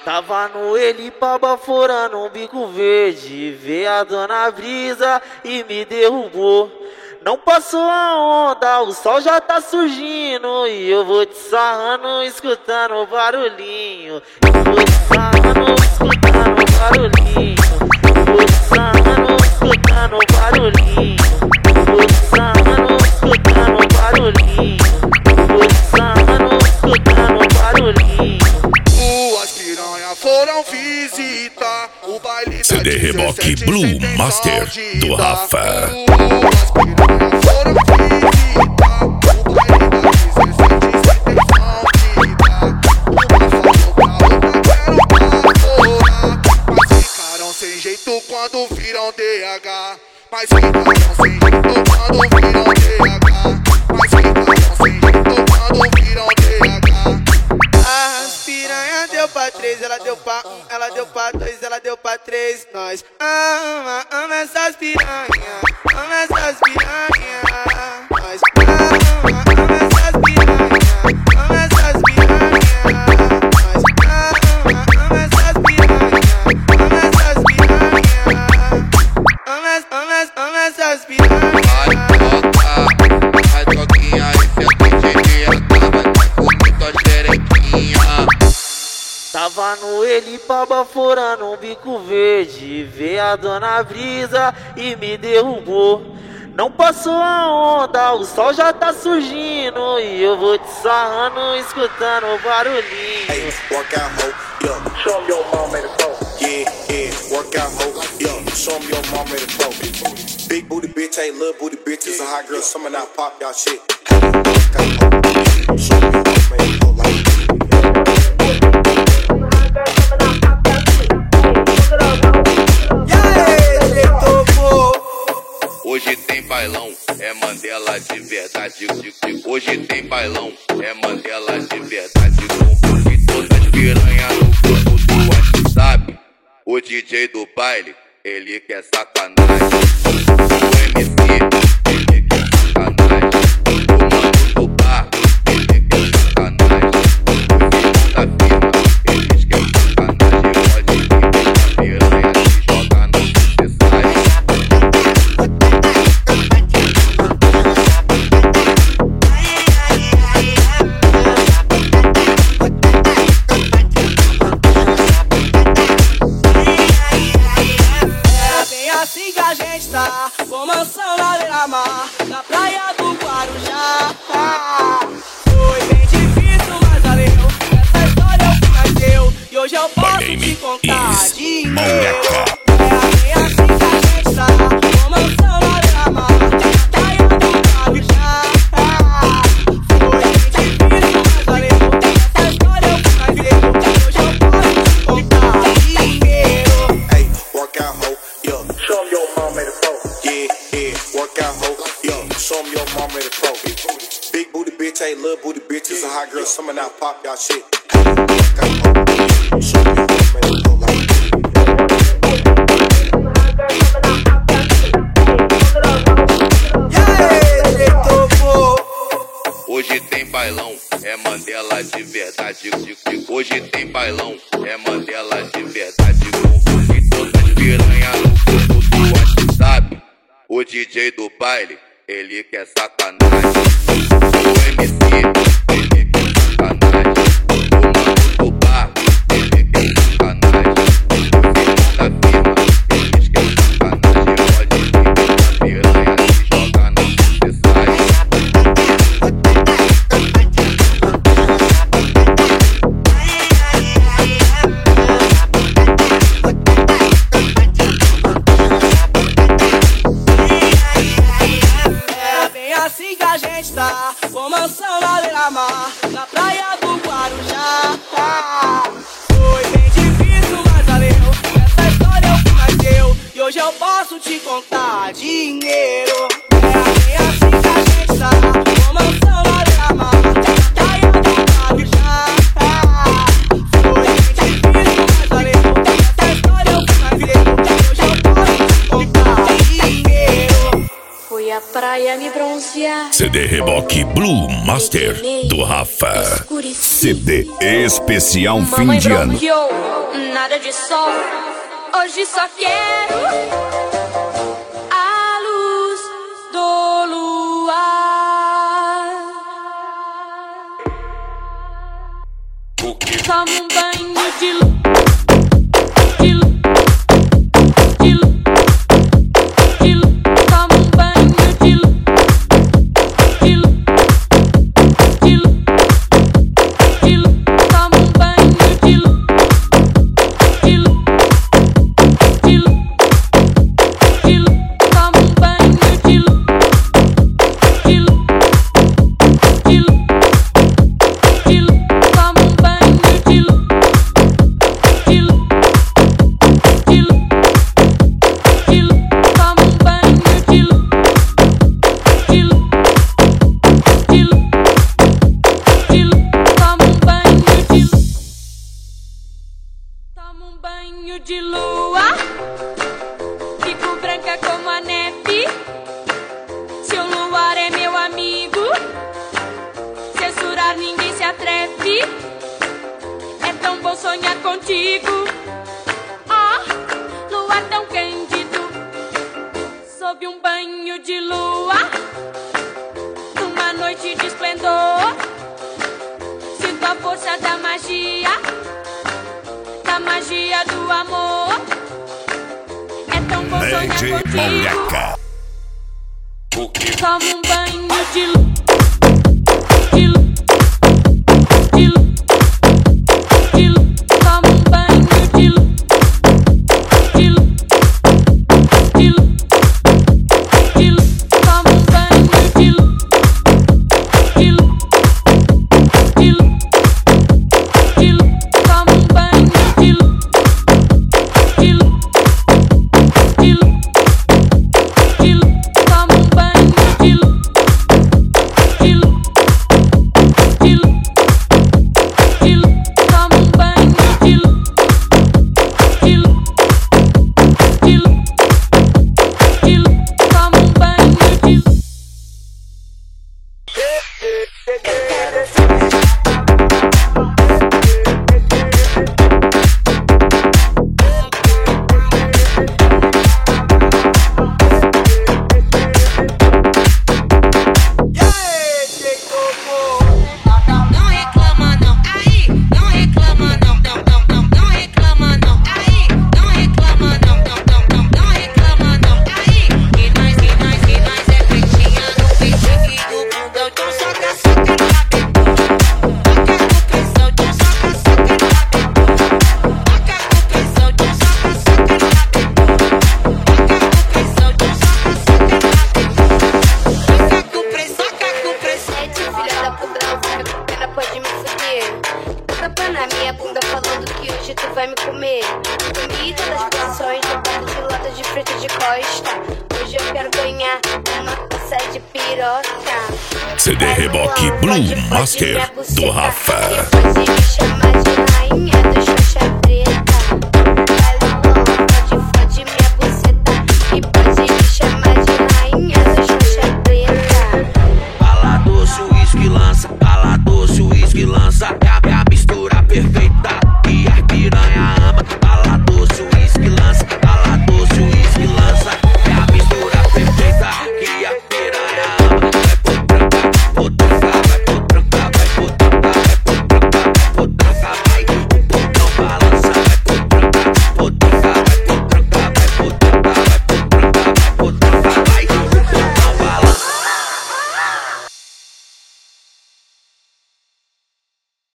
Tava no Elipa baforando um bico verde, veio a dona Brisa e me derrubou. Não passou a onda, o sol já tá surgindo e eu vou te sarrando, escutando o barulhinho. Eu vou te sarrando, escutando o barulhinho. Eu vou te sarrando, escutando o barulhinho. Eu vou te sarrando, escutando o barulhinho. Eu vou te sarrando, escutando o barulhinho. As piranhas foram visitar o baile CD Reboque Blue Master do Rafa. As piranhas foram visitar o baile da 17 sem intenção de dar. Uma falou pra outra, quero baforar. Mas ficaram sem jeito quando viram DH. Mas ficaram sem jeito quando viram DH. Mas ficaram sem jeito quando viram DH. As piranha deu pra 3, ela deu pra 1, ela deu pra 2, ela deu pra 3. Nós ama essas piranha, ama essas piranha. Nós ama essas piranha, ama essas piranha. Nós ama essas piranha, ama essas piranha. Ama essas piranha. Vai toquinha e senta de acaba com muita xerequinha. Tava no Elipa baforando um bico verde, veio a dona Brisa e me derrubou. Não passou a onda, o sol já tá surgindo e eu vou te sarrando, escutando o barulhinho. Hey, work out, ho, yeah. Show 'em your mom made a pro. Yeah, yeah, work out, ho, yeah. Show 'em your mom made a pro. Big booty bitch, ain't little booty bitches. A hot girl, summer now pop y'all shit. Work out, ho, yeah. Show 'em your mom made a pro like. Hoje tem bailão, é Mandela de verdade. Hoje tem bailão, é Mandela de verdade. Com todas as piranhas no grupo do WhatsApp. O DJ do baile, ele quer sacanagem. O MC, ele quer sacanagem. O mano do bar, ele quer sacanagem. Os irmãos da firma, eles querem sacanagem. Pode vir a piranha se jogar no necessário. Assim que a gente tá, com mansão na beira-mar, na praia do Guarujá. Foi bem difícil, mas valeu. Essa história é o que nasceu e hoje eu posso te contar dinheiro. É assim que a gente tá, com mansão na beira-mar, na praia do Guarujá. Foi bem difícil, mas valeu. Essa história é o que nasceu e hoje eu posso te contar dinheiro. Hey, work out, ho, yeah. Show 'em your mom made a pro. Yeah, yeah, work out, ho, yeah. Show 'em your mom made a pro. Big booty bitch, ain't little booty bitches. A hot girl, summer now pop y'all shit. Work out, ho, yeah. Show 'em your mom made a pro like. Hoje tem bailão, é Mandela de verdade. Hoje tem bailão, é Mandela de verdade. Com todas as piranhas no grupo do WhatsApp. O DJ do baile, ele quer sacanagem. O MC, ele quer sacanagem. O mano do bar, ele quer sacanagem. Os irmãos da firma, eles querem sacanagem. Pode vir a piranha se jogar no necessário. Assim que a gente tá, com mansão na beira-mar, na praia do Guarujá. Foi bem difícil, mas valeu. Essa história é o que nasceu e hoje eu posso te contar dinheiro. É assim que a gente tá, com mansão na beira-mar, na praia do Guarujá. Foi bem difícil, mas valeu. Essa história é o que nasceu e hoje eu posso te contar dinheiro. Fui à praia praia me bronzear. CD Reboque Blue Master do Rafa. CD especial fim Mamãe de ano. bronzeou, nada de sol. Hoje só quero a luz do luar. Toma um banho de luz. De lua, fico branca como a neve. Se o luar é meu amigo, censurar ninguém se atreve. É tão bom sonhar contigo, oh, luar tão cândido. Sob um banho de lua, numa noite de esplendor, sinto a força da magia. A magia do amor. É tão bom sonhar contigo. Toma um banho de luz. Toma um banho de luz. Toma um banho de luz. Na minha bunda falando que hoje tu vai me comer. Comi todas as posições, jogando de lata de frita de costa. Hoje eu quero ganhar uma taça de piroca. CD Reboque Blue Master do Rafa. Pode me chamar.